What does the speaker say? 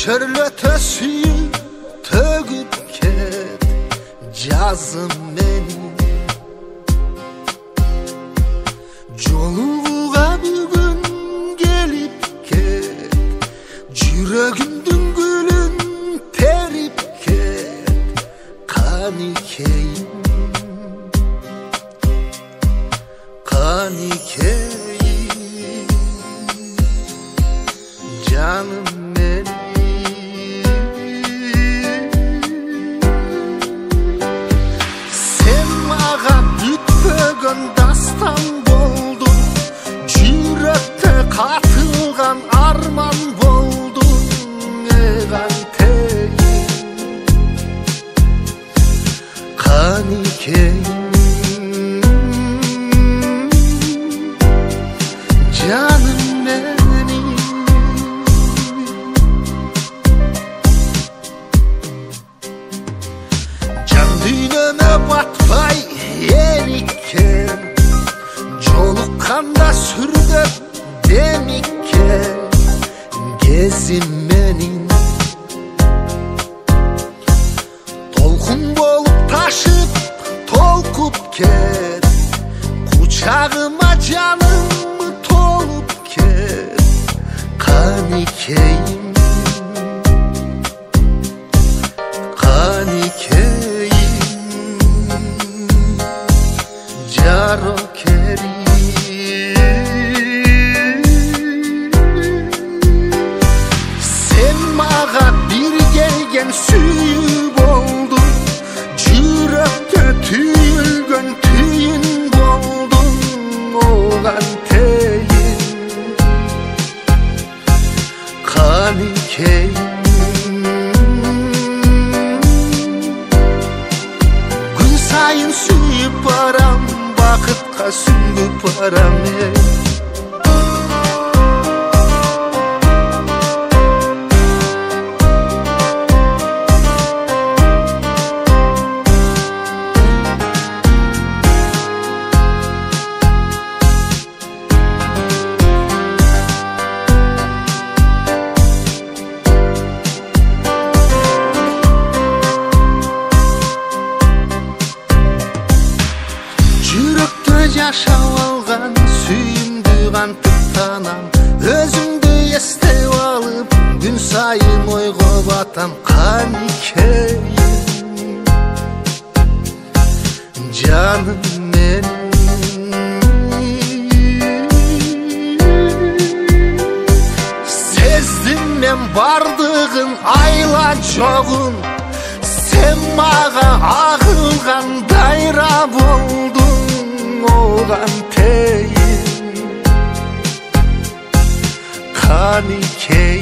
Çörlötөсү төгүп кет жазым менин жолугуга бүгүн келип кет жүрөгүмдүн гүлүн терип кет каникейим каникейим жаным дастан болдың жүректе қатылған арман болдың эғантейін қанекейін жаным менің жан дүйнөмө батпай еріккен жолыққанда сүрдіп деміккен кезім менің толқын болып ташып толқып кет құшағыма жаным толып кет қанекейім қанекейім жарокерим sen mağa bir gelgen sүйүү болдың жүрөктө түйүлгөн түйүн болдың оған тейин каникейим күн сайын сүйүп барам бақытқа сүңгіп барам жашап алған сүйімді қантып танам өзіңді естеп алып күн сайын ойға батам қанекейім жаным менің сездім мен бардығын айла жоғын сен маға ағылған дайра болдың оған тейін қанекейім